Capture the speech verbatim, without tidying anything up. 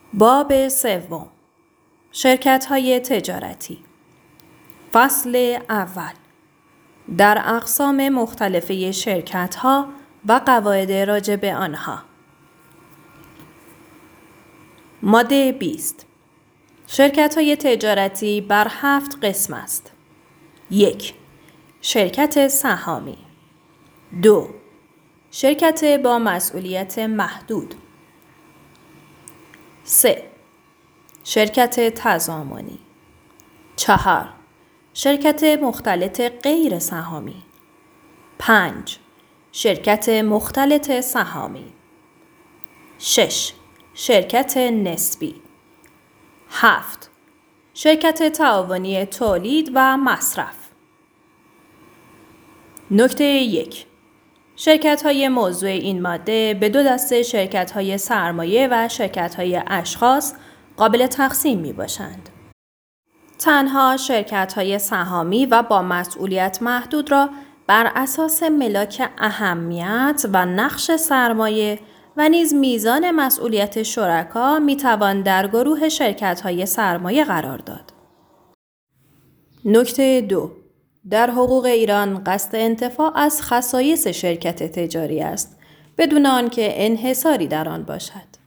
باب سوم، شرکت‌های تجارتی. فصل اول، در اقسام مختلفه شرکت‌ها و قواعد راجع به آنها. ماده بیست. شرکت‌های تجارتی بر هفت قسم است. یک. شرکت سهامی. دو. شرکت با مسئولیت محدود. سه. شرکت تضامنی. چهار. شرکت مختلط غیر سهامی. پنج. شرکت مختلط سهامی. شش. شرکت نسبی. هفت. شرکت تعاونی تولید و مصرف. نکته یک. شرکت‌های موضوع این ماده به دو دسته شرکت‌های سرمایه و شرکت‌های اشخاص قابل تقسیم می‌باشند. تنها شرکت‌های سهامی و با مسئولیت محدود را بر اساس ملاک اهمیت و نقش سرمایه و نیز میزان مسئولیت شرکا می‌توان در گروه شرکت‌های سرمایه قرار داد. نکته دو. در حقوق ایران قصد انتفاع از خصایص شرکت تجاری است بدون آنکه انحصاری در آن باشد.